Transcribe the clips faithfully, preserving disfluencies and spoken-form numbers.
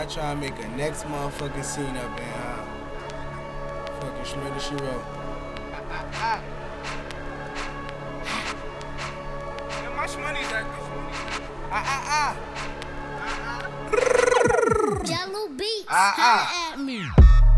I try to make a next motherfucking scene up in uh, fucking Shmurda She Wrote. Ah, ah, ah. How much money's that? Ah, ah, ah. Jello Beats, Ah, ah. holla at me.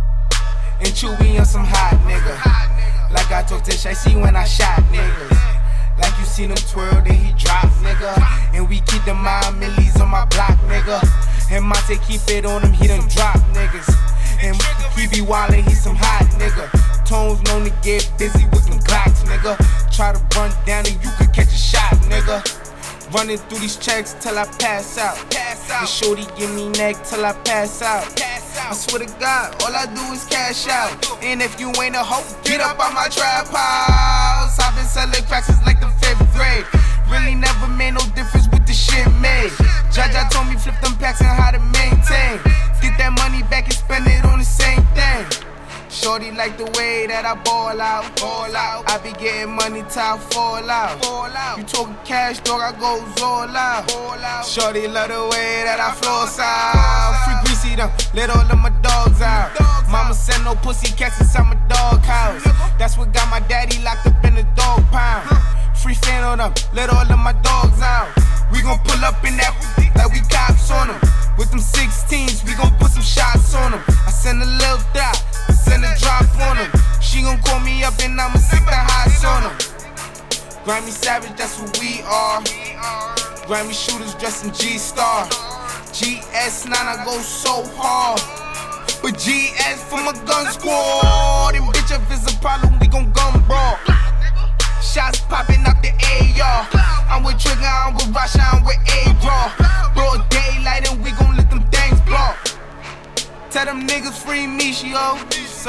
And Chewy on some hot nigga. Like I talked to Shicey when I shot niggas. Like you seen him twirl, then he drop, nigga. And we keep the mind millies on my block, nigga. And Monte keep it on him, he done drop, niggas. And he be wildin', he some hot, nigga. Tones known to get busy with them Glocks, nigga. Try to run down and you could catch a shot, nigga. Running through these checks till I pass out. Pass out. And shorty give me neck till I pass out. Pass out. I swear to God, all I do is cash out. And if you ain't a hoe, get up on my trap house. I've been selling cracks since like the fifth grade. Really never made no difference with the shit made. Jaja told me flip them packs and how to maintain. Get that money back and spend it on the same thing. Shorty like the way that I ball out, ball out. I be getting money till I fall out, fall out. You talking cash, dog, I go all out, all out. Shorty love the way that I floss out. Free greasy them, let all of my dogs out. Mama send no pussy cats inside my dog house. That's what got my daddy locked up in the dog pound. Free fan on them, let all of my dogs out. We gon' pull up in that like we cops on them. With them sixteens, we gon' put some shots on them. I send a little dot, send a drop on them. She gon' call me up and I'ma stick the highs on them. Grammy Savage, that's what we are. Grammy shooters dressed in G-Star. G S nine, I go so hard. But G S for my gun squad. And bitch, if it's a problem, we gon' gun brawl. Shots popping out the A R. I'm with Trigger, I'm with Rasha, I'm with A-Raw. Broad daylight and we gon' let them things blow. Tell them niggas free Michio.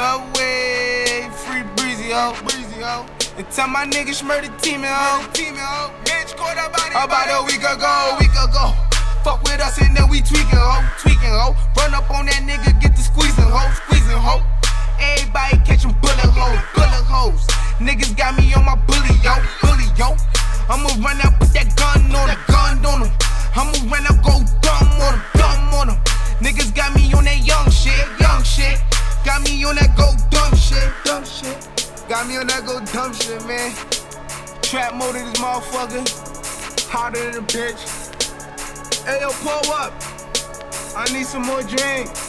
Subway, free Breezy, ho. Breezy, ho. And tell my niggas Shmurda team, ho. Bitch, caught up about a week ago, week ago. Fuck with us and then we tweaking, ho. Tweaking, ho. Run up on that nigga, get the squeezing, ho. Squeezing, ho. Everybody catching bullet holes, bullet holes. Niggas got me on my bully, yo, bully, yo. I'ma run out, put that gun on him, gun on him. I'ma run out, go dumb on him, dumb on him. Niggas got me on that young shit, young shit. Got me on that go dumb shit, dumb shit. Got me on that go dumb shit, man. Trap mode in this motherfucker. Hotter than a bitch. Hey, yo, pull up. I need some more drink.